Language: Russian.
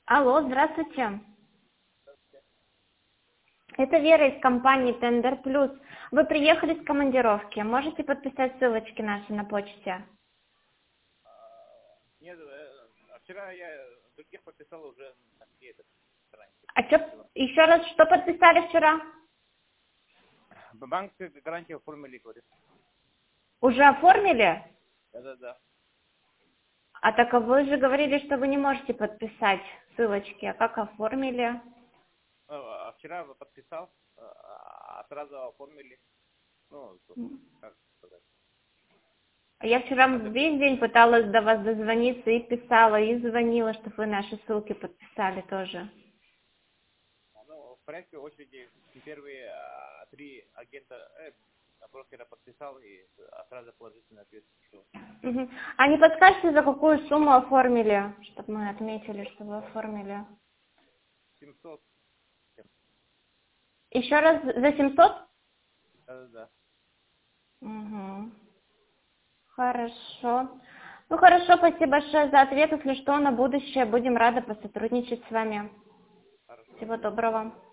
Алло, здравствуйте. Это Вера из компании Tender Plus. Вы приехали с командировки. Можете подписать ссылочки наши на почте? Нет, вчера я других подписал уже на все это. А еще раз, что подписали вчера? Банк гарантии оформили, говорит. Уже оформили? Да. А так вы же говорили, что вы не можете подписать ссылочки. А как оформили? А вчера подписал, а сразу оформили. Ну, как сказать. Я вчера весь день пыталась до вас дозвониться и писала, и звонила, чтобы вы наши ссылки подписали тоже. Ну, в порядке очереди первые три агента брокера подписал и сразу положительный ответ. Что Мгм. А не подскажете, за какую сумму оформили, чтобы мы отметили, что вы оформили? 700. Еще раз за 700? Да. Угу. Хорошо. Ну хорошо, спасибо большое за ответ. Если что, на будущее будем рады посотрудничать с вами. Хорошо. Всего доброго.